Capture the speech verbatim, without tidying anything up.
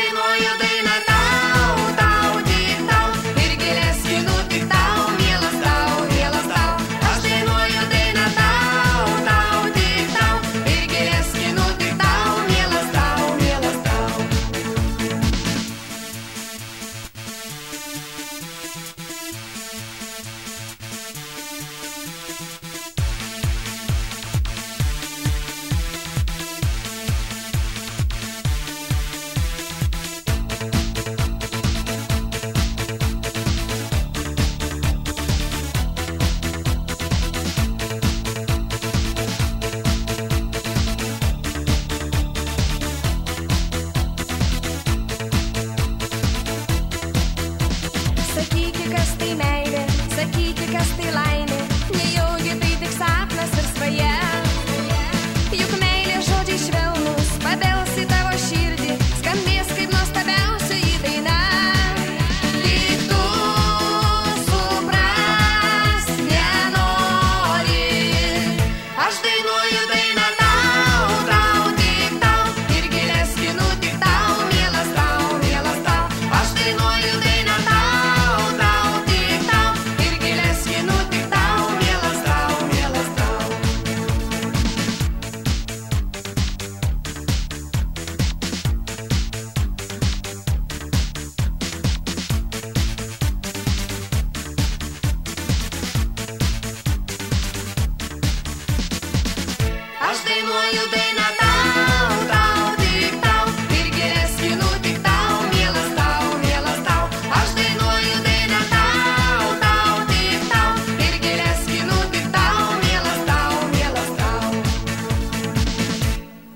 dainuoju dainą tau, tau, tik tau, ir gėlės skinu tik tau, mielas tau, mielas tau. Aš dainuoju dainą tau, tau, tik tau, ir gėlės skinu tik tau, mielas tau, mielas tau. Sakykit, kas tai meilė, sakykit, kas tai laimė.